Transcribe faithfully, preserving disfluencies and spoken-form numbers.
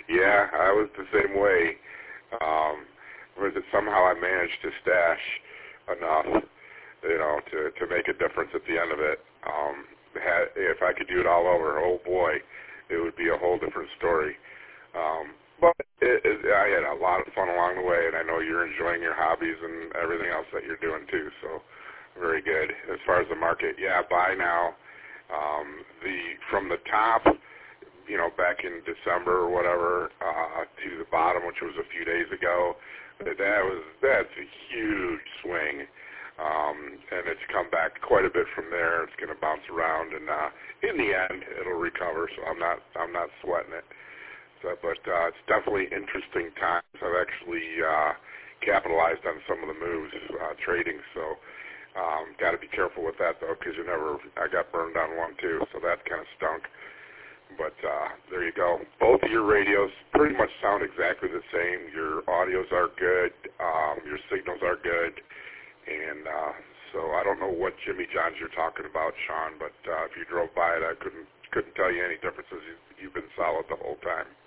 Yeah, I was the same way. Um, was it somehow I managed to stash enough, you know, to to make a difference at the end of it. Um, had, if I could do it all over, oh boy, it would be a whole different story. Um, but it, it, I had a lot of fun along the way, and I know you're enjoying your hobbies and everything else that you're doing too. So very good. As far as the market, yeah, buy now. Um, the from the top, you know, back in December or whatever, uh, to the bottom, which was a few days ago, that was that's a huge swing. Um, and it's come back quite a bit from there. It's going to bounce around, and uh, in the end, it'll recover. So I'm not I'm not sweating it. So, but uh, it's definitely interesting times. I've actually uh, capitalized on some of the moves uh, trading. So um, got to be careful with that though, because you never. I got burned on one too, so that kind of stunk. But uh, there you go. Both of your radios pretty much sound exactly the same. Your audios are good. Um, your signals are good. And uh, so I don't know what Jimmy Johns you're talking about, Sean, but uh, if you drove by it, I couldn't couldn't tell you any differences. You've, you've been solid the whole time.